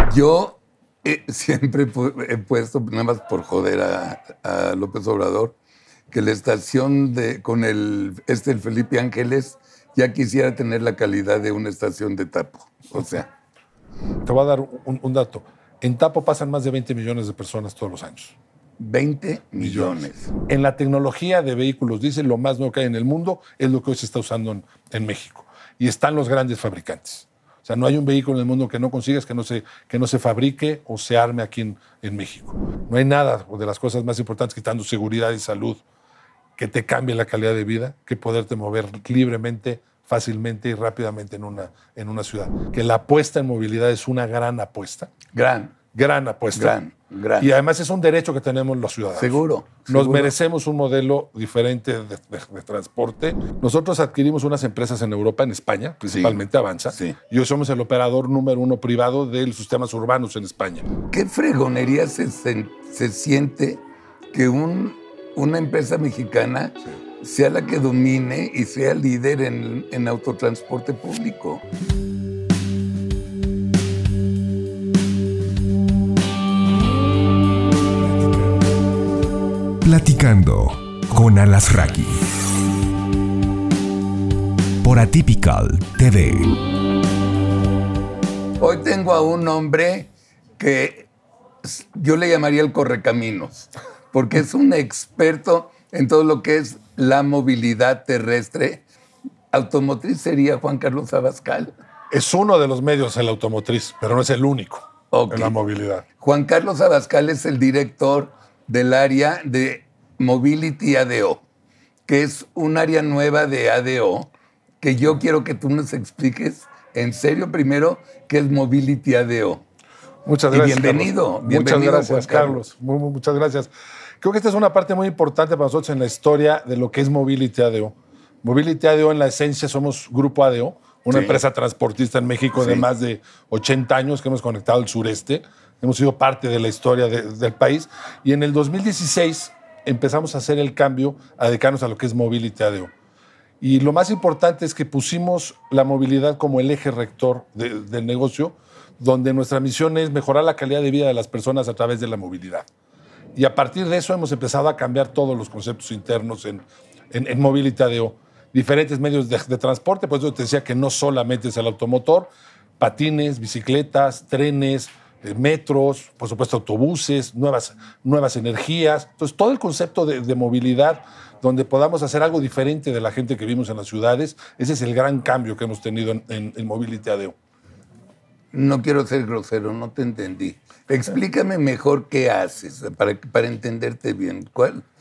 Yo siempre he puesto, nada más por joder a López Obrador, que la estación con el Felipe Ángeles ya quisiera tener la calidad de una estación de Tapo. O sea, Te voy a dar un dato. En Tapo pasan más de 20 millones de personas todos los años. 20 millones. En la tecnología de vehículos diésel, lo más nuevo que hay en el mundo es lo que hoy se está usando en México. Y están los grandes fabricantes. O sea, no hay un vehículo en el mundo que no consigas que no se fabrique o se arme aquí en México. No hay nada de las cosas más importantes, quitando seguridad y salud, que te cambie la calidad de vida, que poderte mover libremente, fácilmente y rápidamente en una ciudad. Que la apuesta en movilidad es una gran apuesta. Gran apuesta. Gran. Y además es un derecho que tenemos los ciudadanos. Seguro. Nos merecemos un modelo diferente de transporte. Nosotros adquirimos unas empresas en Europa, en España, principalmente Avanza. Sí. Y hoy somos el operador número 1 privado de los sistemas urbanos en España. ¿Qué fregonería se siente que una empresa mexicana sea la que domine y sea líder en autotransporte público? Platicando con Alasraqui por Atypical TV. Hoy tengo a un hombre que yo le llamaría el correcaminos, porque es un experto en todo lo que es la movilidad terrestre. Automotriz sería Juan Carlos Abascal. Es uno de los medios en la automotriz, pero no es el único en la movilidad. Juan Carlos Abascal es el director del área de Mobility ADO, que es un área nueva de ADO, que yo quiero que tú nos expliques en serio primero qué es Mobility ADO. Muchas gracias, y bienvenido. Muchas gracias, Carlos. Muchas gracias. Creo que esta es una parte muy importante para nosotros en la historia de lo que es Mobility ADO. Mobility ADO, en la esencia, somos Grupo ADO, una empresa transportista en México de más de 80 años que hemos conectado el sureste. Hemos sido parte de la historia del país. Y en el 2016 empezamos a hacer el cambio a dedicarnos a lo que es Mobility ADO. Y lo más importante es que pusimos la movilidad como el eje rector del negocio, donde nuestra misión es mejorar la calidad de vida de las personas a través de la movilidad. Y a partir de eso hemos empezado a cambiar todos los conceptos internos en Mobility ADO. Diferentes medios de transporte, pues yo te decía que no solamente es el automotor, patines, bicicletas, trenes, metros, por supuesto autobuses, nuevas energías. Entonces todo el concepto de movilidad donde podamos hacer algo diferente de la gente que vivimos en las ciudades, ese es el gran cambio que hemos tenido en Mobility ADO. No quiero ser grosero, no te entendí. Explícame mejor qué haces para entenderte bien.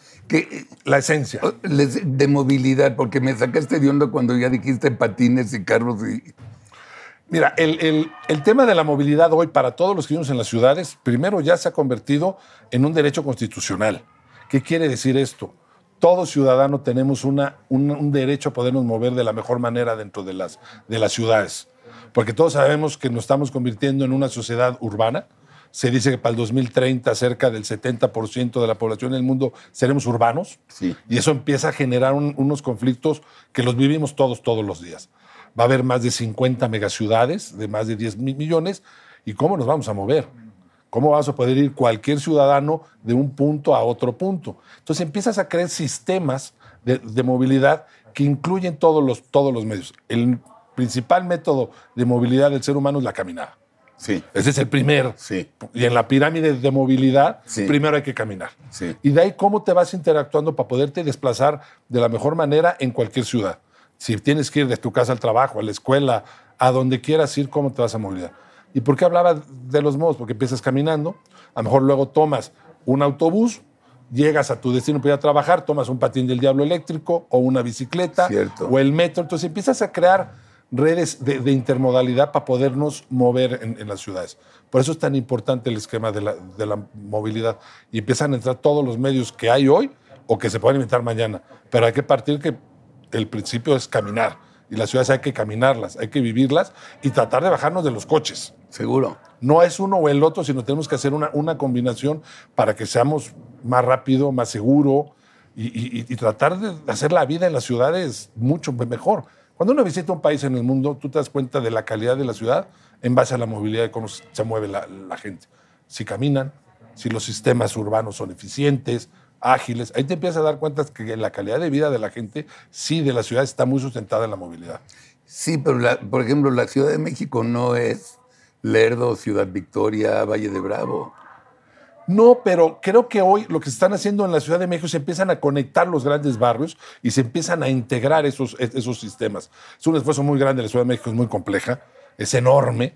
La esencia. De movilidad, porque me sacaste de onda cuando ya dijiste patines y carros y... Mira, el tema de la movilidad hoy para todos los que vivimos en las ciudades, primero ya se ha convertido en un derecho constitucional. ¿Qué quiere decir esto? Todo ciudadano tenemos un derecho a podernos mover de la mejor manera dentro de las ciudades. Porque todos sabemos que nos estamos convirtiendo en una sociedad urbana. Se dice que para el 2030 cerca del 70% de la población del mundo seremos urbanos. Sí. Y eso empieza a generar unos conflictos que los vivimos todos los días. Va a haber más de 50 megaciudades de más de 10 millones. ¿Y cómo nos vamos a mover? ¿Cómo vamos a poder ir cualquier ciudadano de un punto a otro punto? Entonces empiezas a crear sistemas de movilidad que incluyen todos los medios. El principal método de movilidad del ser humano es la caminada. Sí. Ese es el primero. Sí. Y en la pirámide de movilidad, primero hay que caminar. Sí. Y de ahí cómo te vas interactuando para poderte desplazar de la mejor manera en cualquier ciudad. Si tienes que ir de tu casa al trabajo, a la escuela, a donde quieras ir, ¿cómo te vas a movilizar? ¿Y por qué hablaba de los modos? Porque empiezas caminando, a lo mejor luego tomas un autobús, llegas a tu destino para ir a trabajar, tomas un patín del diablo eléctrico o una bicicleta o el metro. Entonces empiezas a crear redes de intermodalidad para podernos mover en las ciudades. Por eso es tan importante el esquema de la movilidad. Y empiezan a entrar todos los medios que hay hoy o que se pueden inventar mañana. Pero hay que partir que el principio es caminar. Y las ciudades hay que caminarlas, hay que vivirlas y tratar de bajarnos de los coches. Seguro. No es uno o el otro, sino tenemos que hacer una combinación para que seamos más rápido, más seguro y tratar de hacer la vida en las ciudades mucho mejor. Cuando uno visita un país en el mundo, tú te das cuenta de la calidad de la ciudad, en base a la movilidad y cómo se mueve la gente. Si caminan, si los sistemas urbanos son eficientes, ágiles, ahí te empiezas a dar cuenta que la calidad de vida de la gente, sí, de la ciudad, está muy sustentada en la movilidad. Sí, pero por ejemplo, la Ciudad de México no es Lerdo, Ciudad Victoria, Valle de Bravo. No, pero creo que hoy lo que se están haciendo en la Ciudad de México, se empiezan a conectar los grandes barrios y se empiezan a integrar esos sistemas. Es un esfuerzo muy grande, la Ciudad de México es muy compleja, es enorme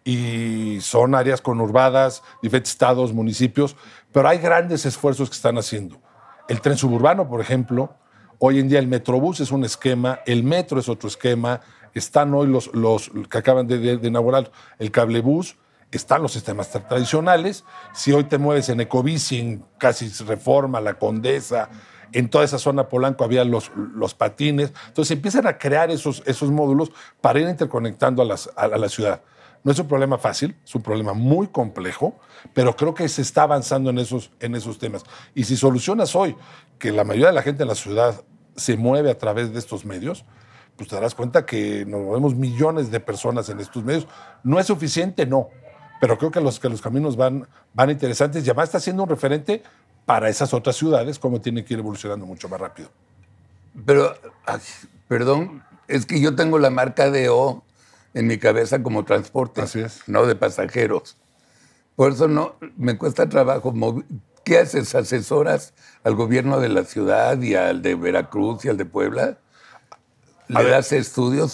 y son áreas conurbadas, diferentes estados, municipios, pero hay grandes esfuerzos que están haciendo. El tren suburbano, por ejemplo, hoy en día el Metrobús es un esquema, el metro es otro esquema, están hoy los que acaban de inaugurar el cablebús, están los sistemas tradicionales. Si hoy te mueves en Ecobici, en casi Reforma, La Condesa, en toda esa zona Polanco había los patines. Entonces empiezan a crear esos módulos para ir interconectando a la ciudad. No es un problema fácil, es un problema muy complejo, pero creo que se está avanzando en esos temas. Y si solucionas hoy que la mayoría de la gente en la ciudad se mueve a través de estos medios, pues te darás cuenta que nos movemos millones de personas en estos medios. ¿No es suficiente? No. Pero creo que los caminos van interesantes y además está siendo un referente para esas otras ciudades, como tienen que ir evolucionando mucho más rápido. Pero, perdón, es que yo tengo la marca ADO en mi cabeza como transporte, Así es. no de pasajeros. Por eso no me cuesta trabajo. ¿Qué haces? ¿Asesoras al gobierno de la ciudad y al de Veracruz y al de Puebla? ¿Le das estudios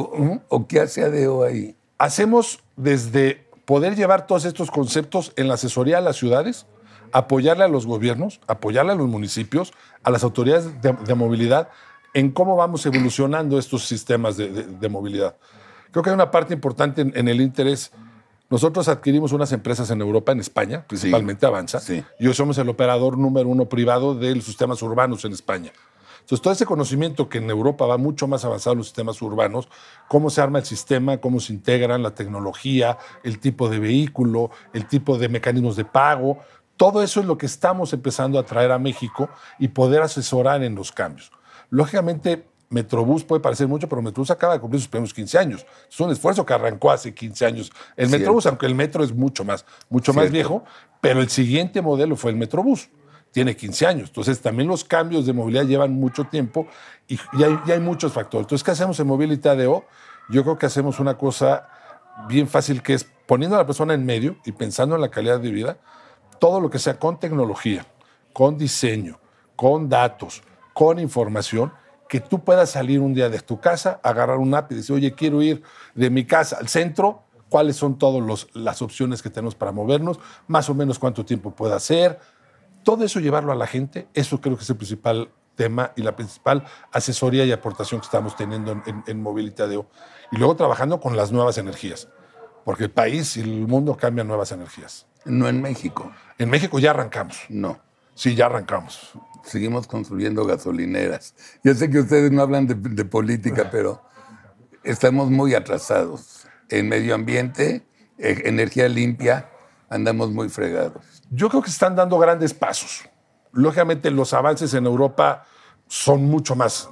o qué hace ADO ahí? Hacemos desde poder llevar todos estos conceptos en la asesoría a las ciudades, apoyarle a los gobiernos, apoyarle a los municipios, a las autoridades de movilidad, en cómo vamos evolucionando estos sistemas de movilidad. Creo que hay una parte importante en el interés. Nosotros adquirimos unas empresas en Europa, en España, principalmente Avanza, sí. Y hoy somos el operador número 1 privado de los sistemas urbanos en España. Entonces, todo ese conocimiento que en Europa va mucho más avanzado en los sistemas urbanos, cómo se arma el sistema, cómo se integran la tecnología, el tipo de vehículo, el tipo de mecanismos de pago, todo eso es lo que estamos empezando a traer a México y poder asesorar en los cambios. Lógicamente, Metrobús puede parecer mucho, pero Metrobús acaba de cumplir sus primeros 15 años. Es un esfuerzo que arrancó hace 15 años. El Metrobús, aunque el metro es mucho más viejo, pero el siguiente modelo fue el Metrobús. Tiene 15 años. Entonces, también los cambios de movilidad llevan mucho tiempo y hay muchos factores. Entonces, ¿qué hacemos en Mobility ADO? Yo creo que hacemos una cosa bien fácil, que es poniendo a la persona en medio y pensando en la calidad de vida, todo lo que sea con tecnología, con diseño, con datos, con información, que tú puedas salir un día de tu casa, agarrar un app y decir, oye, quiero ir de mi casa al centro, cuáles son todas las opciones que tenemos para movernos, más o menos cuánto tiempo puede hacer. Todo eso llevarlo a la gente, eso creo que es el principal tema y la principal asesoría y aportación que estamos teniendo en Mobility ADO. Y luego trabajando con las nuevas energías, porque el país y el mundo cambian nuevas energías. No en México. En México ya arrancamos. No. Sí, ya arrancamos. Seguimos construyendo gasolineras. Yo sé que ustedes no hablan de política, pero estamos muy atrasados. En medio ambiente, energía limpia, andamos muy fregados. Yo creo que se están dando grandes pasos. Lógicamente, los avances en Europa son mucho más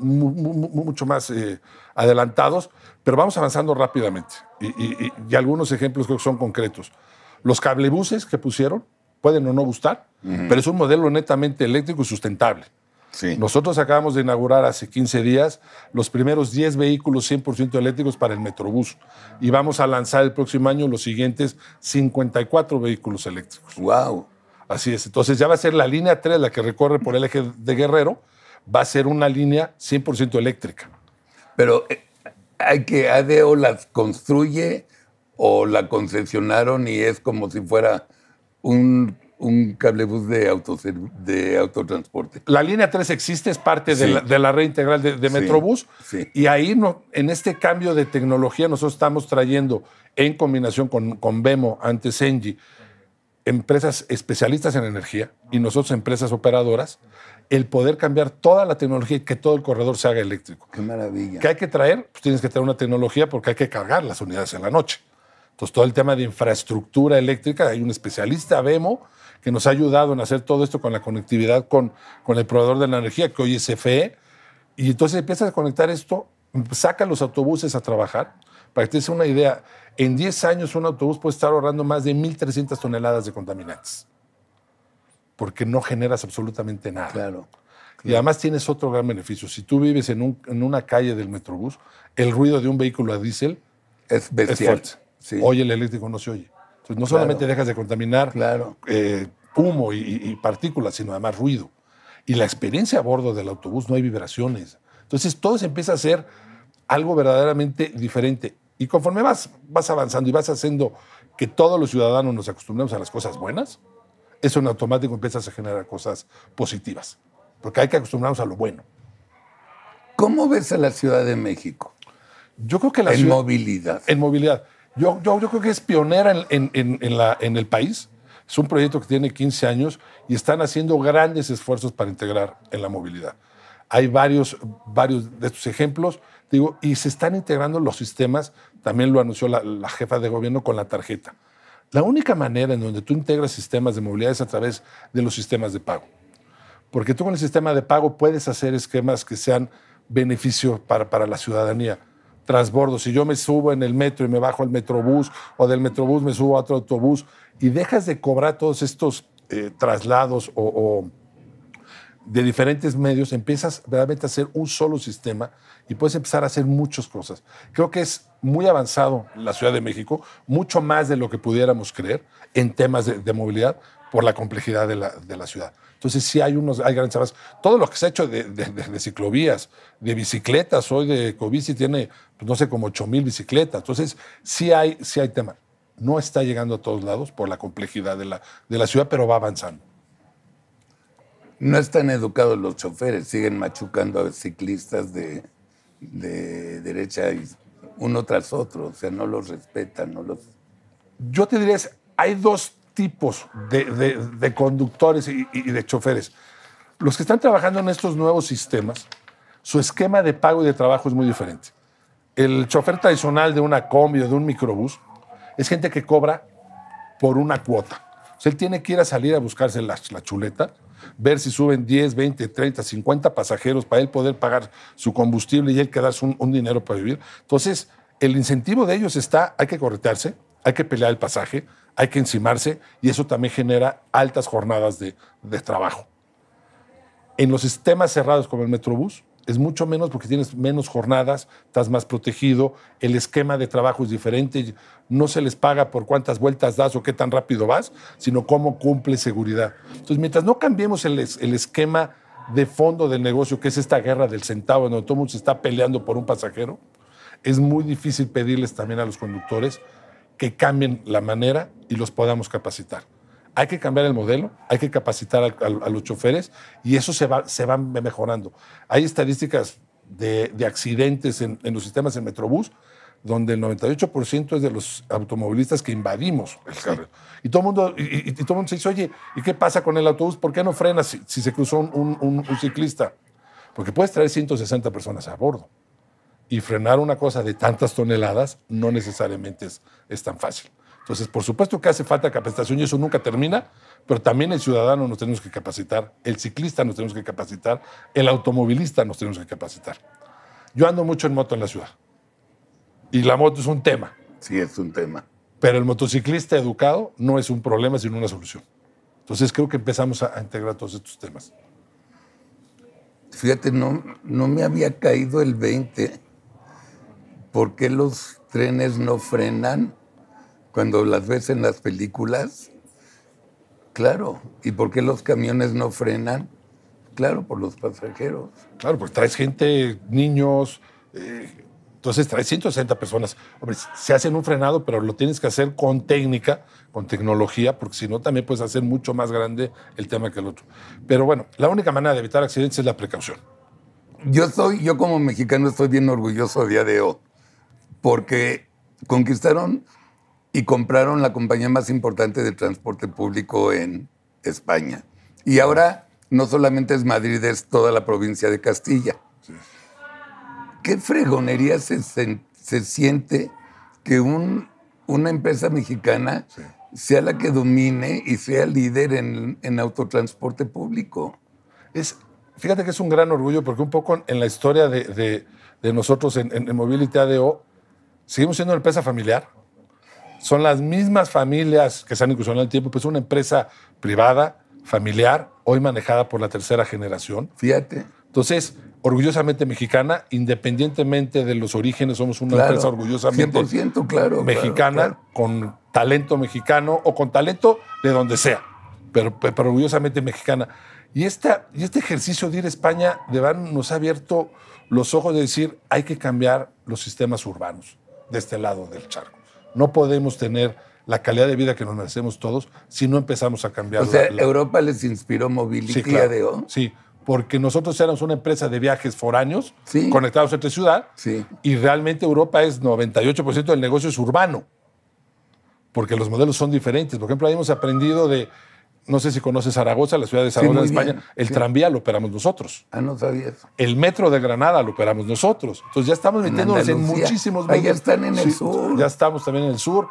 adelantados, pero vamos avanzando rápidamente. Y algunos ejemplos creo que son concretos. Los cablebuses que pusieron pueden o no gustar, pero es un modelo netamente eléctrico y sustentable. Sí. Nosotros acabamos de inaugurar hace 15 días los primeros 10 vehículos 100% eléctricos para el Metrobús y vamos a lanzar el próximo año los siguientes 54 vehículos eléctricos. ¡Wow! Así es. Entonces ya va a ser la línea 3, la que recorre por el eje de Guerrero, va a ser una línea 100% eléctrica. Pero hay que ADO las construye o la concesionaron y es como si fuera un cablebús de autotransporte. La línea 3 existe, es parte de la red integral de Metrobús. Sí. Y ahí, en este cambio de tecnología, nosotros estamos trayendo, en combinación con Vemo, antes Engie, empresas especialistas en energía y nosotros empresas operadoras, el poder cambiar toda la tecnología y que todo el corredor se haga eléctrico. ¡Qué maravilla! ¿Qué hay que traer? Pues tienes que traer una tecnología porque hay que cargar las unidades en la noche. Entonces, todo el tema de infraestructura eléctrica, hay un especialista, Vemo, que nos ha ayudado en hacer todo esto con la conectividad con el proveedor de la energía, que hoy es CFE, y entonces empiezas a conectar esto, saca los autobuses a trabajar, Para que te des una idea, en 10 años un autobús puede estar ahorrando más de 1,300 toneladas de contaminantes. Porque no generas absolutamente nada. Claro. Y además tienes otro gran beneficio. Si tú vives en una calle del Metrobús, el ruido de un vehículo a diésel Es es bestial. fuerte. Sí. Hoy el eléctrico no se oye. Entonces no solamente dejas de contaminar humo y partículas, sino además ruido. Y la experiencia a bordo del autobús no hay vibraciones. Entonces todo se empieza a hacer algo verdaderamente diferente. Y conforme vas avanzando y vas haciendo que todos los ciudadanos nos acostumbremos a las cosas buenas, eso en automático empiezas a generar cosas positivas. Porque hay que acostumbrarnos a lo bueno. ¿Cómo ves a la Ciudad de México Yo creo que en movilidad? En movilidad. Yo creo que es pionera en el país. Es un proyecto que tiene 15 años y están haciendo grandes esfuerzos para integrar en la movilidad. Hay varios de estos ejemplos, digo, y se están integrando los sistemas. También lo anunció la jefa de gobierno con la tarjeta. La única manera en donde tú integras sistemas de movilidad es a través de los sistemas de pago. Porque tú con el sistema de pago puedes hacer esquemas que sean beneficio para la ciudadanía. Transbordo, si yo me subo en el metro y me bajo al Metrobús, o del Metrobús me subo a otro autobús, y dejas de cobrar todos estos traslados o de diferentes medios, empiezas realmente a hacer un solo sistema y puedes empezar a hacer muchas cosas. Creo que es muy avanzado la Ciudad de México, mucho más de lo que pudiéramos creer en temas de movilidad por la complejidad de la ciudad. Entonces sí hay grandes avances. Todo lo que se ha hecho de ciclovías, de bicicletas, hoy de Ecobici tiene, pues, no sé, como 8,000 bicicletas. Entonces sí hay tema. No está llegando a todos lados por la complejidad de la ciudad, pero va avanzando. No están educados los choferes, siguen machucando a ciclistas de derecha y uno tras otro, o sea, no los respetan, no los... Yo te diría, hay dos tipos de conductores y de choferes. Los que están trabajando en estos nuevos sistemas, su esquema de pago y de trabajo es muy diferente. El chofer tradicional de una combi o de un microbús es gente que cobra por una cuota. O sea, él tiene que ir a salir a buscarse la chuleta, ver si suben 10, 20, 30, 50 pasajeros para él poder pagar su combustible y él quedarse un dinero para vivir. Entonces, el incentivo de ellos hay que corretearse, hay que pelear el pasaje, hay que encimarse y eso también genera altas jornadas de trabajo. En los sistemas cerrados como el Metrobús es mucho menos porque tienes menos jornadas, estás más protegido, el esquema de trabajo es diferente, no se les paga por cuántas vueltas das o qué tan rápido vas, sino cómo cumple seguridad. Entonces, mientras no cambiemos el esquema de fondo del negocio, que es esta guerra del centavo, en donde todo el mundo se está peleando por un pasajero, es muy difícil pedirles también a los conductores que cambien la manera y los podamos capacitar. Hay que cambiar el modelo, hay que capacitar a los choferes y eso se va mejorando. Hay estadísticas de accidentes en los sistemas en Metrobús donde el 98% es de los automovilistas que invadimos el carril. Y todo el mundo se dice, oye, ¿y qué pasa con el autobús? ¿Por qué no frena si se cruzó un ciclista? Porque puedes traer 160 personas a bordo. Y frenar una cosa de tantas toneladas no necesariamente es tan fácil. Entonces, por supuesto que hace falta capacitación y eso nunca termina, pero también el ciudadano nos tenemos que capacitar, el ciclista nos tenemos que capacitar, el automovilista nos tenemos que capacitar. Yo ando mucho en moto en la ciudad y la moto es un tema. Sí, es un tema. Pero el motociclista educado no es un problema, sino una solución. Entonces, creo que empezamos a integrar todos estos temas. Fíjate, no me había caído el 20. ¿Por qué los trenes no frenan cuando las ves en las películas? Claro. ¿Y por qué los camiones no frenan? Claro, por los pasajeros. Claro, porque traes gente, niños, entonces traes 160 personas. Hombre, se hacen un frenado, pero lo tienes que hacer con técnica, con tecnología, porque si no también puedes hacer mucho más grande el tema que el otro. Pero bueno, la única manera de evitar accidentes es la precaución. Yo como mexicano estoy bien orgulloso de ADO, porque conquistaron y compraron la compañía más importante de transporte público en España. Y ahora no solamente es Madrid, es toda la provincia de Castilla. Sí. ¿Qué fregonería se siente que una empresa mexicana sea la que domine y sea líder en autotransporte público? Fíjate que es un gran orgullo porque un poco en la historia de nosotros en Mobility ADO, Seguimos siendo una empresa familiar. Son las mismas familias que se han incursionado en el tiempo, pues es una empresa privada, familiar, hoy manejada por la tercera generación. Fíjate. Entonces, orgullosamente mexicana, independientemente de los orígenes, somos una empresa orgullosamente 100%, claro, mexicana, claro. con talento mexicano o con talento de donde sea, pero orgullosamente mexicana. Y este ejercicio de ir a España de verdad nos ha abierto los ojos de decir, hay que cambiar los sistemas urbanos de este lado del charco. No podemos tener la calidad de vida que nos merecemos todos si no empezamos a cambiar. O sea, Europa les inspiró Mobility Sí, claro. ADO. Sí, porque nosotros éramos una empresa de viajes foráneos, Sí. conectados entre ciudad, Sí. y realmente Europa es 98% del negocio es urbano, porque los modelos son diferentes. Por ejemplo, ahí hemos aprendido de, no sé si conoces Zaragoza, la ciudad de Zaragoza, muy en España, bien. el Sí. tranvía lo operamos nosotros. Ah, no sabía eso. El metro de Granada lo operamos nosotros. Entonces ya estamos metiéndonos en Andalucía. muchísimos Ahí modelos. están en el sur. Ya estamos también en el sur,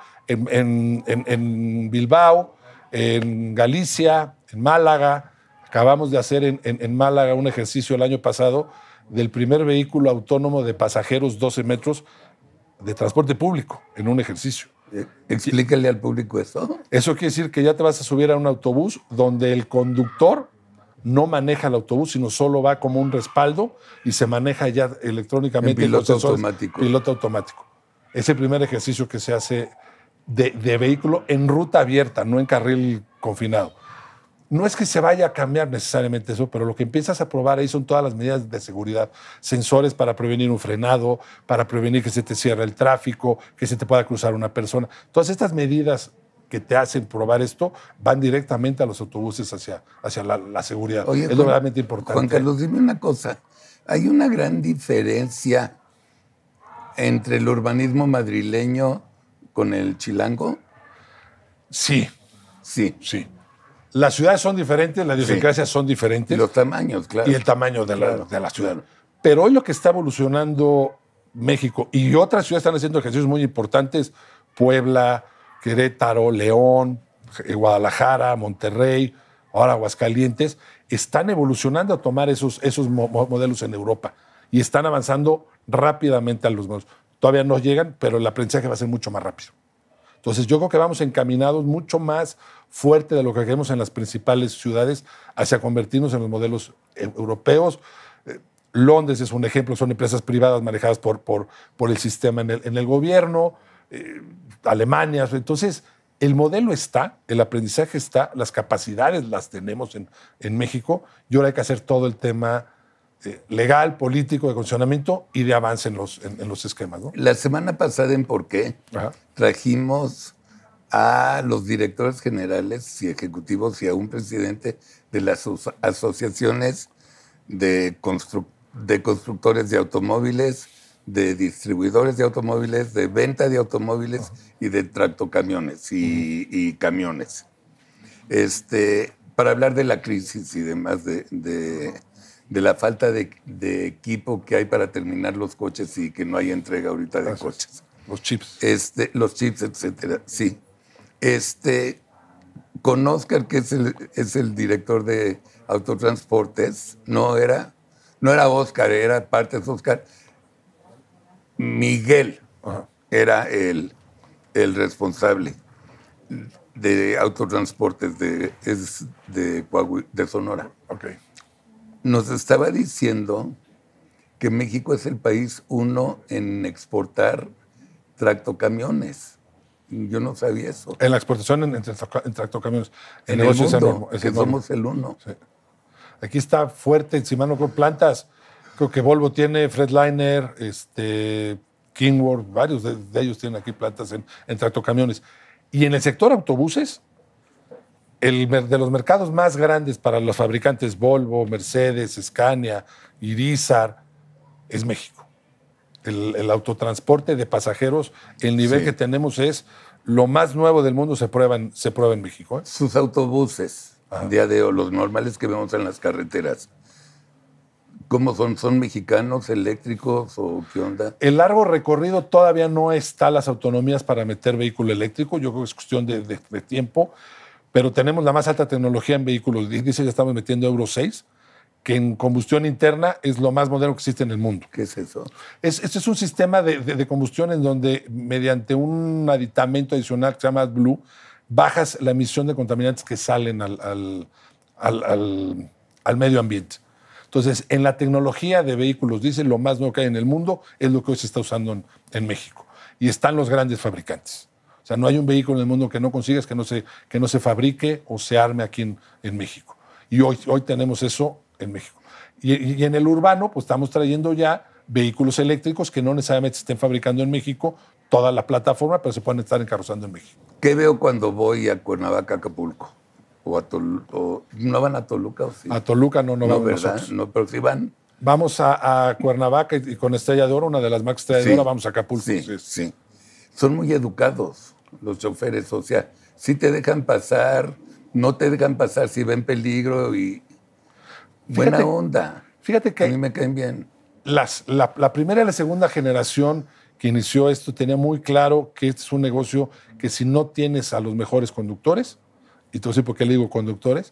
en Bilbao, en Galicia, en Málaga. Acabamos de hacer en Málaga un ejercicio el año pasado del primer vehículo autónomo de pasajeros 12 metros de transporte público en un ejercicio. Explícale al público eso. Eso quiere decir que ya te vas a subir a un autobús donde el conductor no maneja el autobús, sino solo va como un respaldo y se maneja ya electrónicamente. En piloto con sensores. automático. Piloto automático. Es el primer ejercicio que se hace de vehículo en ruta abierta, no en carril confinado. No es que se vaya a cambiar necesariamente eso, pero lo que empiezas a probar ahí son todas las medidas de seguridad. Sensores para prevenir un frenado, para prevenir que se te cierre el tráfico, que se te pueda cruzar una persona. Todas estas medidas que te hacen probar esto van directamente a los autobuses hacia la seguridad. Oye, es lo realmente importante. Juan Carlos, dime una cosa. Hay una gran diferencia entre el urbanismo madrileño con el chilango. Sí, Sí. sí. Las ciudades son diferentes, las idiosincrasias son Y diferentes. los tamaños, claro. Y el tamaño de la Claro, ciudad. claro. Pero hoy lo que está evolucionando México y otras ciudades están haciendo ejercicios muy importantes, Puebla, Querétaro, León, Guadalajara, Monterrey, ahora Aguascalientes, están evolucionando a tomar esos modelos en Europa y están avanzando rápidamente a los modelos. Todavía no llegan, pero el aprendizaje va a ser mucho más rápido. Entonces yo creo que vamos encaminados mucho más fuerte de lo que queremos en las principales ciudades hacia convertirnos en los modelos europeos. Londres es un ejemplo, son empresas privadas manejadas por el sistema en el gobierno, Alemania. Entonces el modelo está, el aprendizaje está, las capacidades las tenemos en México y ahora hay que hacer todo el tema legal, político, de condicionamiento y de avance en los esquemas, ¿no? La semana pasada en ¿Por qué? Ajá. Trajimos a los directores generales y ejecutivos y a un presidente de las asociaciones de constructores de automóviles, de distribuidores de automóviles, de venta de automóviles y de tractocamiones y camiones. Para hablar de la crisis y demás, de la falta de equipo que hay para terminar los coches y que no hay entrega ahorita de coches. Los chips. Los chips, etcétera, sí. Con Oscar, que es el director de Autotransportes, no era Oscar, era parte de Oscar. Miguel era el responsable de Autotransportes de Sonora. Okay. Nos estaba diciendo que México es el país 1 en exportar tractocamiones. Yo no sabía eso. En la exportación en tractocamiones. En el negocio es mundo, enorme, es que enorme. somos el 1. Sí. Aquí está fuerte, encima no con plantas. Creo que Volvo tiene, Freightliner, Kingworth, varios de ellos tienen aquí plantas en tractocamiones. Y en el sector autobuses, de los mercados más grandes para los fabricantes Volvo, Mercedes, Scania, Irizar, es México. El autotransporte de pasajeros, el nivel que tenemos es lo más nuevo del mundo, se prueba en México. Sus autobuses de ADO, los normales que vemos en las carreteras, ¿cómo son? ¿Son mexicanos, eléctricos o qué onda? El largo recorrido todavía no está las autonomías para meter vehículo eléctrico. Yo creo que es cuestión de tiempo, pero tenemos la más alta tecnología en vehículos. Dice, ya estamos metiendo Euro 6, que en combustión interna es lo más moderno que existe en el mundo. ¿Qué es eso? Este es un sistema de combustión en donde, mediante un aditamento adicional que se llama AdBlue, bajas la emisión de contaminantes que salen al medio ambiente. Entonces, en la tecnología de vehículos diésel, lo más nuevo que hay en el mundo es lo que hoy se está usando en México. Y están los grandes fabricantes. O sea, no hay un vehículo en el mundo que no consigas, que no se fabrique o se arme aquí en México. Y hoy tenemos eso en México. Y en el urbano, pues estamos trayendo ya vehículos eléctricos que no necesariamente se estén fabricando en México, toda la plataforma, pero se pueden estar encarrozando en México. ¿Qué veo cuando voy a Cuernavaca, Acapulco? ¿No van a Toluca o sí? A Toluca no No, vamos ¿verdad? nosotros. No, pero sí van. Vamos a Cuernavaca y con Estrella de Oro, una de las marcas Estrella de Oro, vamos a Acapulco. Sí. Son muy educados los choferes, o sea, sí te dejan pasar, no te dejan pasar si ven peligro y buena onda. Fíjate que a mí me caen bien. la primera y la segunda generación que inició esto tenía muy claro que este es un negocio que si no tienes a los mejores conductores, y te voy a decir por qué le digo conductores,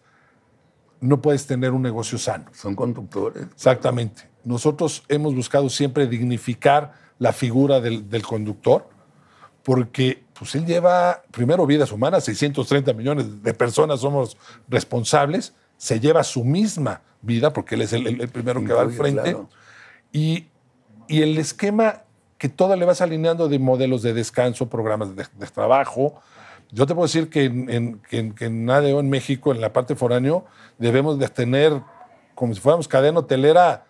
no puedes tener un negocio sano. Son conductores. Exactamente. Nosotros hemos buscado siempre dignificar la figura del conductor, porque pues, él lleva, primero, vidas humanas, 630 millones de personas somos responsables, se lleva su misma vida, porque él es el primero que va al frente, claro. y el esquema que todo le vas alineando de modelos de descanso, programas de trabajo. Yo te puedo decir que en ADO en México, en la parte foráneo, debemos de tener, como si fuéramos cadena hotelera,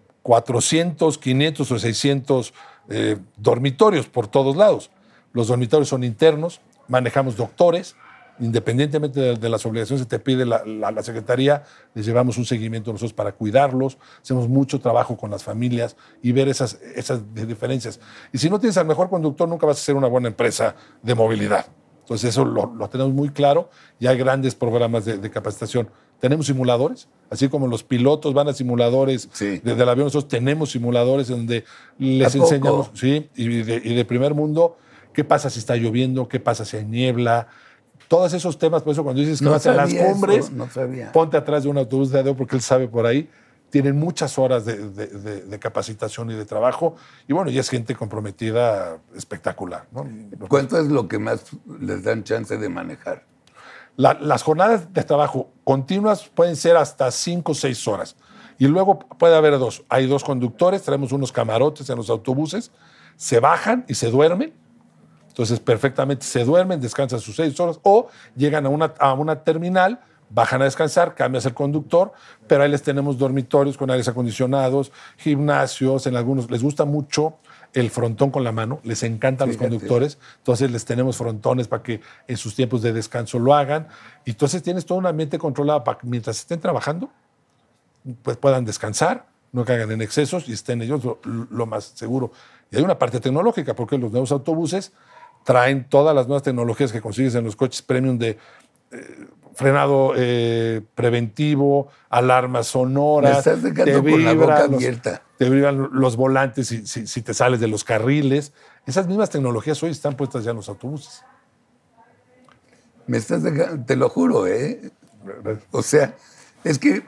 400, 500 o 600 dormitorios por todos lados. Los dormitorios son internos, manejamos doctores, independientemente de las obligaciones que te pide la Secretaría, les llevamos un seguimiento nosotros para cuidarlos, hacemos mucho trabajo con las familias y ver esas diferencias. Y si no tienes al mejor conductor, nunca vas a ser una buena empresa de movilidad. Entonces eso lo tenemos muy claro y hay grandes programas de capacitación. Tenemos simuladores, así como los pilotos van a simuladores desde el avión, nosotros tenemos simuladores donde les enseñamos, y de primer mundo, qué pasa si está lloviendo, qué pasa si hay niebla, todos esos temas. Por eso cuando dices que vas a las cumbres, ponte atrás de un autobús de ADO porque él sabe por ahí. Tienen muchas horas de capacitación y de trabajo. Y bueno, ya es gente comprometida espectacular, ¿no? ¿Cuánto es lo que más les dan chance de manejar? Las jornadas de trabajo continuas pueden ser hasta 5 o 6 horas. Y luego puede haber dos. Hay dos conductores, traemos unos camarotes en los autobuses, se bajan y se duermen. Entonces, perfectamente se duermen, descansan sus 6 horas o llegan a una terminal, bajan a descansar, cambias el conductor, pero ahí les tenemos dormitorios con aires acondicionados, gimnasios, en algunos les gusta mucho el frontón con la mano, les encantan los conductores, entonces les tenemos frontones para que en sus tiempos de descanso lo hagan, y entonces tienes todo un ambiente controlado para que mientras estén trabajando, pues puedan descansar, no caigan en excesos y estén ellos lo más seguro. Y hay una parte tecnológica, porque los nuevos autobuses traen todas las nuevas tecnologías que consigues en los coches premium de frenado preventivo, alarmas sonoras. Me estás dejando con la boca abierta. Te vibran los volantes si te sales de los carriles. Esas mismas tecnologías hoy están puestas ya en los autobuses. Me estás dejando, te lo juro, ¿eh? O sea, es que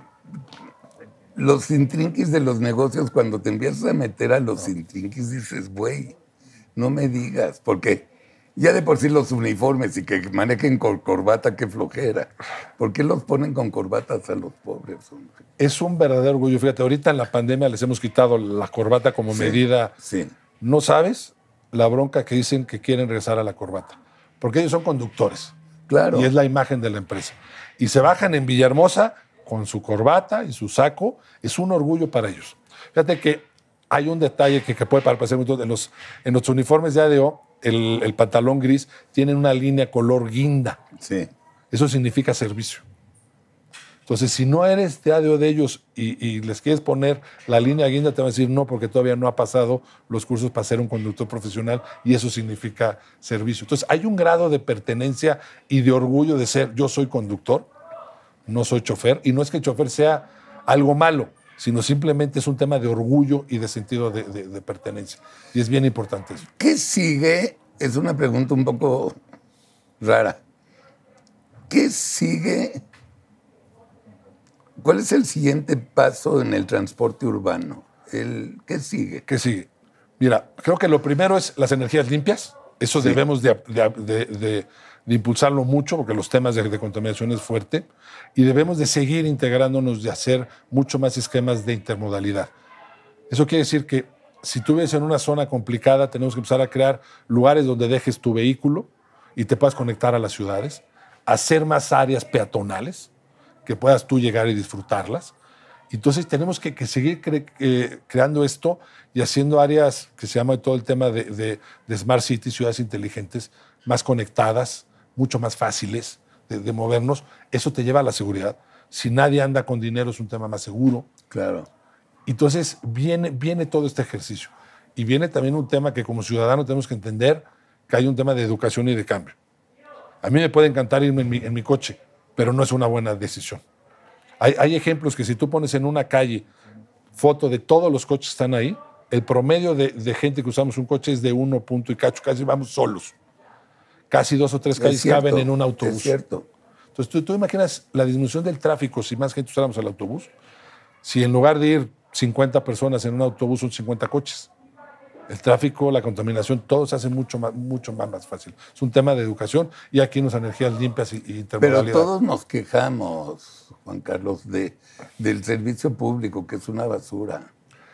los intrinquis de los negocios, cuando te empiezas a meter a los intrinquis, dices, güey, no me digas, porque ya de por sí los uniformes y que manejen con corbata, qué flojera. ¿Por qué los ponen con corbatas a los pobres, hombre? Es un verdadero orgullo. Fíjate, ahorita en la pandemia les hemos quitado la corbata como medida. Sí. No sabes la bronca que dicen que quieren regresar a la corbata, porque ellos son conductores. Claro. Y es la imagen de la empresa. Y se bajan en Villahermosa con su corbata y su saco. Es un orgullo para ellos. Fíjate que hay un detalle que puede parecer muy tonto. En los uniformes de ADO, el pantalón gris tiene una línea color guinda. Sí. Eso significa servicio. Entonces, si no eres de ADO de ellos y les quieres poner la línea guinda, te van a decir no, porque todavía no ha pasado los cursos para ser un conductor profesional y eso significa servicio. Entonces, hay un grado de pertenencia y de orgullo de ser yo soy conductor, no soy chofer. Y no es que el chofer sea algo malo, sino simplemente es un tema de orgullo y de sentido de pertenencia. Y es bien importante eso. ¿Qué sigue? Es una pregunta un poco rara. ¿Qué sigue ¿Cuál es el siguiente paso en el transporte urbano? ¿Qué sigue? ¿Qué sigue? Mira, creo que lo primero es las energías limpias. Eso Sí. debemos de impulsarlo mucho porque los temas de contaminación es fuerte. Y debemos de seguir integrándonos, de hacer mucho más esquemas de intermodalidad. Eso quiere decir que si tú vives en una zona complicada, tenemos que empezar a crear lugares donde dejes tu vehículo y te puedas conectar a las ciudades, hacer más áreas peatonales que puedas tú llegar y disfrutarlas. Entonces tenemos que seguir creando esto y haciendo áreas que se llama todo el tema de Smart City, ciudades inteligentes, más conectadas, mucho más fáciles de movernos. Eso te lleva a la seguridad. Si nadie anda con dinero es un tema más seguro. Claro. Entonces viene todo este ejercicio. Y viene también un tema que como ciudadanos tenemos que entender que hay un tema de educación y de cambio. A mí me puede encantar irme en mi coche, pero no es una buena decisión. Hay ejemplos que si tú pones en una calle foto de todos los coches que están ahí, el promedio de gente que usamos un coche es de 1 punto y cacho, casi vamos solos. Casi 2 o 3 calles caben en un autobús. Es cierto. Entonces tú imaginas la disminución del tráfico si más gente usáramos el autobús, si en lugar de ir 50 personas en un autobús son 50 coches. El tráfico, la contaminación, todo se hace mucho más fácil. Es un tema de educación y aquí unas energías limpias y intermodalidad. Pero todos nos quejamos, Juan Carlos, del servicio público, que es una basura.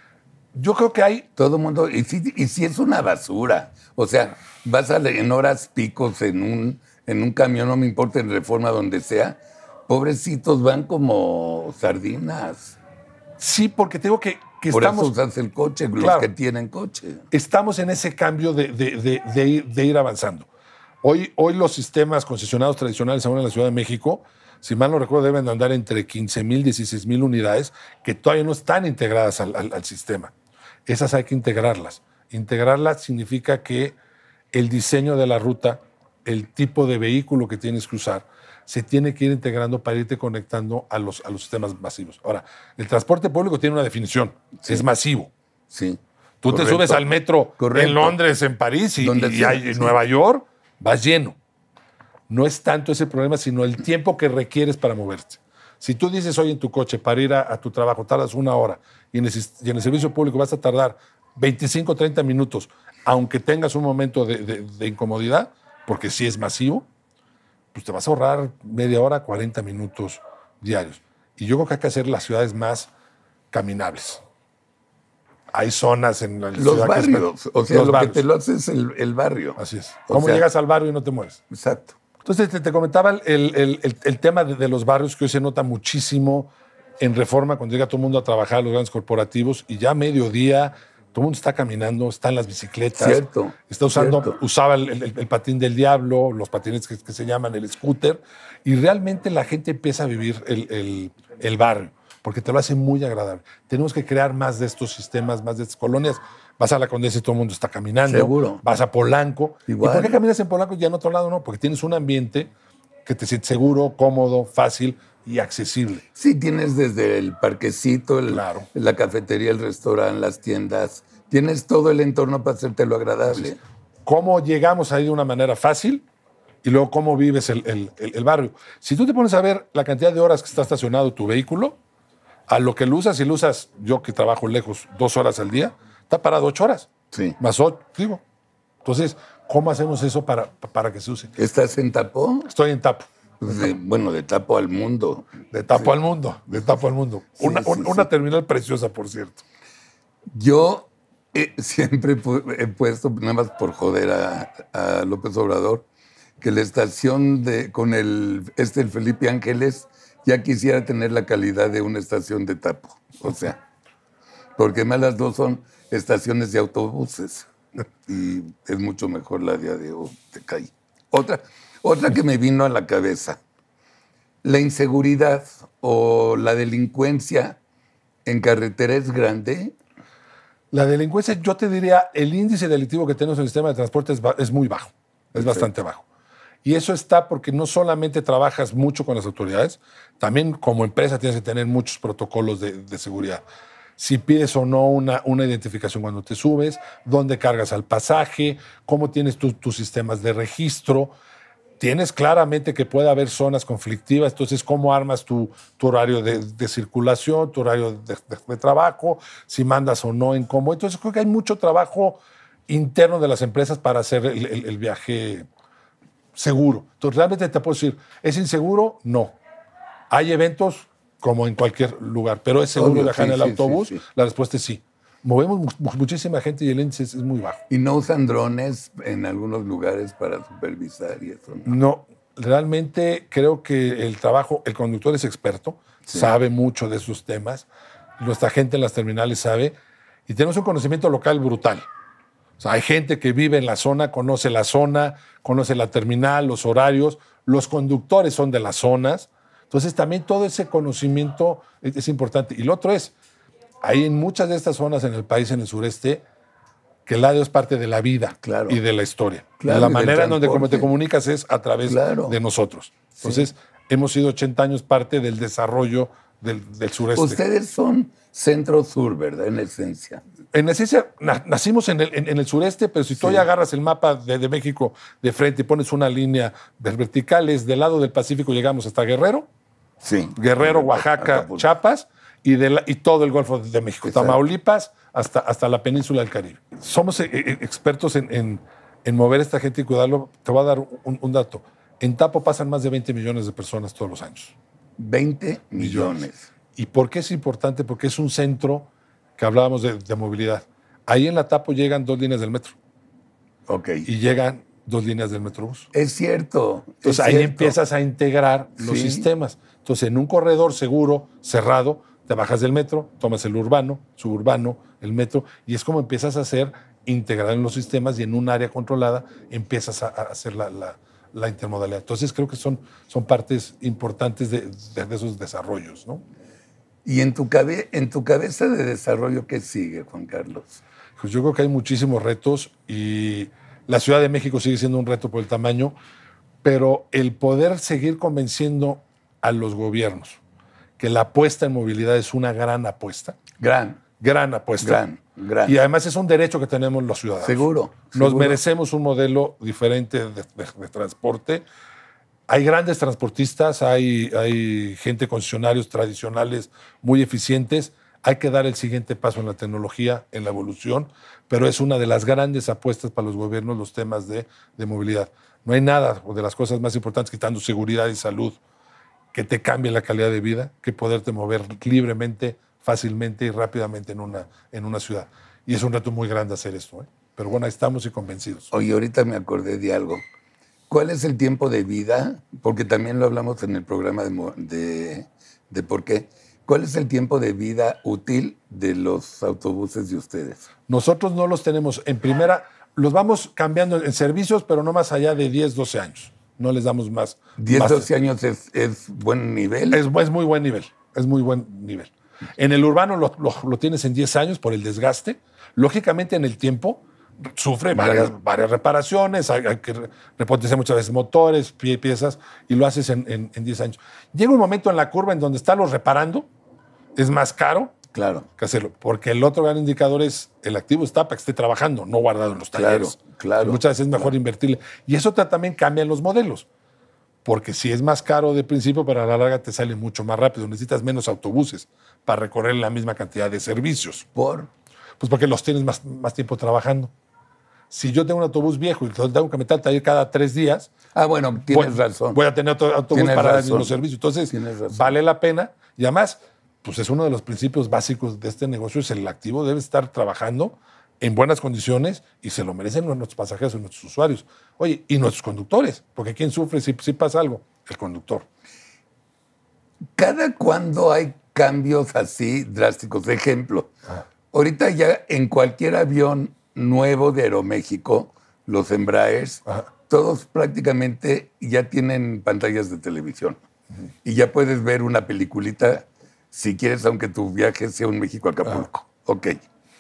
Yo creo que hay... Todo el mundo, y sí es una basura. O sea, vas en horas picos en un camión, no me importa, en Reforma, donde sea, pobrecitos van como sardinas. Sí, porque tengo que Por estamos... eso usas el coche, Claro. los que tienen coche. Estamos en ese cambio de ir avanzando. Hoy los sistemas concesionados tradicionales ahora en la Ciudad de México, si mal no recuerdo, deben de andar entre 15,000 y 16,000 unidades que todavía no están integradas al sistema. Esas hay que integrarlas. Integrarlas significa que el diseño de la ruta, el tipo de vehículo que tienes que usar, se tiene que ir integrando para irte conectando a los sistemas masivos. Ahora, el transporte público tiene una definición, Sí. es masivo. Sí. Tú Correcto. te subes al metro Correcto. en Londres, en París y Donde sea, en sí. Nueva York, vas lleno. No es tanto ese problema, sino el tiempo que requieres para moverte. Si tú dices hoy en tu coche para ir a tu trabajo tardas 1 hora y en el servicio público vas a tardar 25 o 30 minutos, aunque tengas un momento de incomodidad, porque sí es masivo, pues te vas a ahorrar media hora, 40 minutos diarios. Y yo creo que hay que hacer las ciudades más caminables. Hay zonas en la Los ciudad que barrios. O sea, los lo barrios. que te lo hace es el barrio. Así es. O ¿Cómo sea, llegas al barrio y no te mueres? Exacto. Entonces te comentaba el tema de los barrios que hoy se nota muchísimo en Reforma cuando llega todo el mundo a trabajar, los grandes corporativos, y ya a mediodía todo el mundo está caminando, está en las bicicletas, Cierto, está cierto. usaba el patín del diablo, los patines que se llaman el scooter, y realmente la gente empieza a vivir el barrio, porque te lo hace muy agradable. Tenemos que crear más de estos sistemas, más de estas colonias. Vas a la Condesa y todo el mundo está caminando. Seguro. Vas a Polanco. Igual. ¿Y por qué caminas en Polanco y ya en otro lado no? Porque tienes un ambiente que te sientes seguro, cómodo, fácil y accesible. Sí, tienes desde el parquecito, Claro. la cafetería, el restaurante, las tiendas. Tienes todo el entorno para hacértelo agradable. ¿Cómo llegamos ahí de una manera fácil? Y luego, ¿cómo vives el barrio? Si tú te pones a ver la cantidad de horas que está estacionado tu vehículo, a lo que lo usas, si lo usas, yo que trabajo lejos 2 horas al día, está parado 8 horas. Sí. Más 8, digo. Entonces, ¿cómo hacemos eso para que se use? ¿Estás en Tapo? Estoy en Tapo. Pues bueno, de Tapo al mundo. De Tapo al mundo. De Tapo al mundo. Sí, Una sí. terminal preciosa, por cierto. Yo siempre he puesto, nada más por joder a López Obrador, que la estación con el Felipe Ángeles ya quisiera tener la calidad de una estación de Tapo. O sea, porque más las dos son estaciones de autobuses y es mucho mejor la de ADO, te cae. Otra que me vino a la cabeza, la inseguridad o la delincuencia en carretera es grande. La delincuencia, yo te diría, el índice delictivo que tenemos en el sistema de transporte es muy bajo, es bastante bajo. Y eso está porque no solamente trabajas mucho con las autoridades, también como empresa tienes que tener muchos protocolos de seguridad. Si pides o no una identificación cuando te subes, dónde cargas al pasaje, cómo tienes tus sistemas de registro. tienes claramente que puede haber zonas conflictivas, entonces cómo armas tu horario de circulación, tu horario de trabajo, si mandas o no en cómo. Entonces creo que hay mucho trabajo interno de las empresas para hacer el viaje seguro. Entonces realmente te puedo decir, ¿es inseguro? No. Hay eventos como en cualquier lugar, pero ¿es seguro viajar en el autobús? Sí. La respuesta es sí. Movemos muchísima gente y el índice es muy bajo. ¿Y no usan drones en algunos lugares para supervisar y eso? No, realmente creo que el conductor es experto, sabe mucho de esos temas, nuestra gente en las terminales sabe, y tenemos un conocimiento local brutal. O sea, hay gente que vive en la zona, conoce la terminal, los horarios, los conductores son de las zonas, entonces también todo ese conocimiento es importante. Y lo otro es, hay en muchas de estas zonas en el país, en el sureste, que el ADO es parte de la vida y de la historia. La manera en donde te comunicas es a través de nosotros. Entonces, hemos sido 80 años parte del desarrollo del sureste. Ustedes son centro-sur, ¿verdad? En esencia. En esencia, nacimos en el sureste, pero si tú ya agarras el mapa de México de frente y pones una línea vertical, es del lado del Pacífico llegamos hasta Guerrero. Sí. Oaxaca, Acapulco, Chiapas y todo el Golfo de México. Exacto. Tamaulipas hasta la península del Caribe. Somos expertos en mover a esta gente y cuidarlo. Te voy a dar un dato. En Tapo pasan más de 20 millones de personas todos los años. 20 millones. ¿Y por qué es importante? Porque es un centro que hablábamos de movilidad. Ahí en la Tapo llegan 2 líneas del metro. Ok. Y llegan 2 líneas del Metrobús. Es cierto. Entonces ahí empiezas a integrar los sistemas. Entonces en un corredor seguro, cerrado, te bajas del metro, tomas el urbano, suburbano, el metro, y es como empiezas a hacer integrar en los sistemas y en un área controlada empiezas a hacer la intermodalidad. Entonces creo que son partes importantes de esos desarrollos, ¿no? ¿Y en tu cabeza de desarrollo qué sigue, Juan Carlos? Pues yo creo que hay muchísimos retos y la Ciudad de México sigue siendo un reto por el tamaño, pero el poder seguir convenciendo a los gobiernos que la apuesta en movilidad es una gran apuesta. Gran apuesta. Gran. Y además es un derecho que tenemos los ciudadanos. Seguro. Nos merecemos un modelo diferente de transporte. Hay grandes transportistas, hay gente, concesionarios tradicionales muy eficientes. Hay que dar el siguiente paso en la tecnología, en la evolución, pero es una de las grandes apuestas para los gobiernos los temas de movilidad. No hay nada de las cosas más importantes, quitando seguridad y salud, que te cambie la calidad de vida, que poderte mover libremente, fácilmente y rápidamente en una ciudad. Y es un reto muy grande hacer esto, ¿eh? Pero bueno, ahí estamos y convencidos. Oye, ahorita me acordé de algo. ¿Cuál es el tiempo de vida? Porque también lo hablamos en el programa de por qué. ¿Cuál es el tiempo de vida útil de los autobuses de ustedes? Nosotros no los tenemos. En primera, los vamos cambiando en servicios, pero no más allá de 10, 12 años. No les damos más. 10, 12 años es buen nivel. Es muy buen nivel. Es muy buen nivel. En el urbano lo tienes en 10 años por el desgaste. Lógicamente, en el tiempo sufre varias reparaciones, hay que repotenciar muchas veces motores, piezas, y lo haces en 10 años. Llega un momento en la curva en donde estarlos reparando es más caro que hacerlo, porque el otro gran indicador es el activo está para que esté trabajando, no guardado en los talleres. Claro. Muchas veces es mejor invertirle. Y eso también cambia en los modelos, porque si es más caro de principio, para la larga te sale mucho más rápido. Necesitas menos autobuses para recorrer la misma cantidad de servicios. ¿Por? Pues porque los tienes más tiempo trabajando. Si yo tengo un autobús viejo y tengo que meter al taller cada 3 días... bueno, tienes razón. Voy a tener otro autobús para dar el mismo servicio. Entonces, vale la pena. Y además, pues es uno de los principios básicos de este negocio, es el activo debe estar trabajando en buenas condiciones y se lo merecen nuestros pasajeros y nuestros usuarios. Oye, y nuestros conductores, porque ¿quién sufre si pasa algo? El conductor. ¿Cada cuándo hay cambios así drásticos? Ejemplo, ahorita ya en cualquier avión nuevo de Aeroméxico, los Embraers, todos prácticamente ya tienen pantallas de televisión. Y ya puedes ver una peliculita si quieres, aunque tu viaje sea un México-Acapulco. Ok.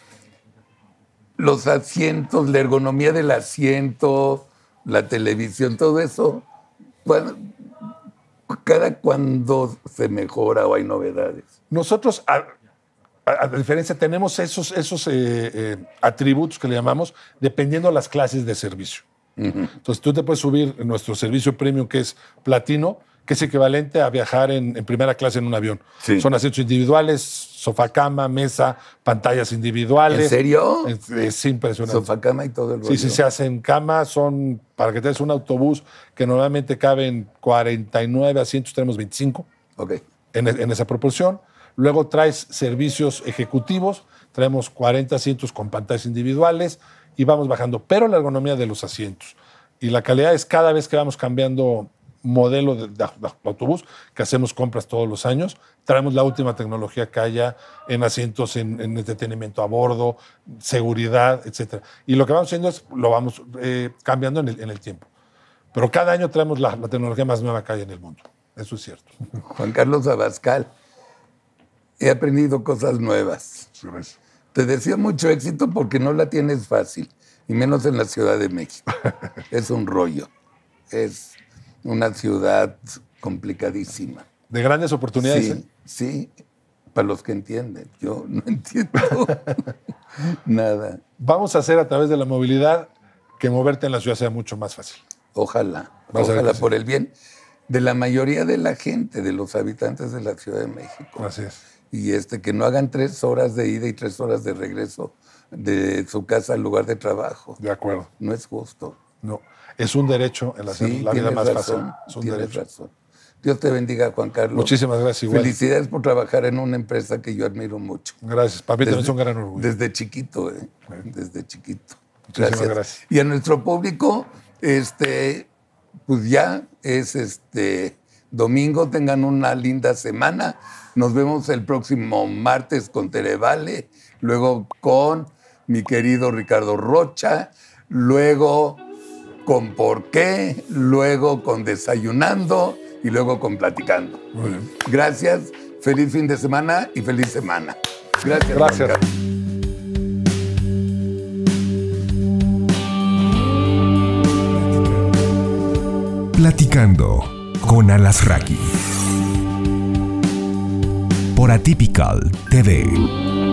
Los asientos, la ergonomía del asiento, la televisión, todo eso, bueno, ¿cada cuándo se mejora o hay novedades? Nosotros, a diferencia, tenemos esos atributos que le llamamos dependiendo de las clases de servicio. Entonces tú te puedes subir en nuestro servicio premium, que es platino, que es equivalente a viajar en primera clase en un avión. Sí. Son asientos individuales, sofá, cama, mesa, pantallas individuales. ¿En serio? Es impresionante. Sofá, cama y todo el rollo. Sí, se hacen camas, son, para que te des un autobús que normalmente caben 49 asientos, tenemos 25 Ok. en esa proporción. Luego traes servicios ejecutivos, traemos 40 asientos con pantallas individuales y vamos bajando, pero la ergonomía de los asientos y la calidad es cada vez que vamos cambiando modelo de autobús, que hacemos compras todos los años, traemos la última tecnología que haya en asientos, en entretenimiento a bordo, seguridad, etc. Y lo que vamos haciendo es, lo vamos cambiando en el tiempo. Pero cada año traemos la tecnología más nueva que hay en el mundo. Eso es cierto. Juan Carlos Abascal, he aprendido cosas nuevas. Te deseo mucho éxito porque no la tienes fácil, y menos en la Ciudad de México. Es un rollo. Es una ciudad complicadísima. De grandes oportunidades. Sí, sí, para los que entienden. Yo no entiendo nada. Vamos a hacer a través de la movilidad que moverte en la ciudad sea mucho más fácil. Ojalá, Vas a ver ojalá que por sí. el bien de la mayoría de la gente, de los habitantes de la Ciudad de México. Así es. Y que no hagan 3 horas de ida y 3 horas de regreso de su casa al lugar de trabajo. De acuerdo. No es justo. No. Es un derecho el hacer Sí, la vida tienes más razón, fácil. Es un tienes derecho. razón. Dios te bendiga, Juan Carlos. Muchísimas gracias, igual. Felicidades por trabajar en una empresa que yo admiro mucho. Gracias. Para mí también es un gran orgullo. Desde chiquito, desde chiquito. Muchísimas gracias. Y a nuestro público, pues ya es domingo, tengan una linda semana. Nos vemos el próximo martes con Televale, luego con mi querido Ricardo Rocha, luego con Por qué, luego con Desayunando y luego con Platicando. Muy bien. Gracias, feliz fin de semana y feliz semana. Gracias. Gracias. Juan Carlos. Platicando con Alasraqui. Por Atypical TV.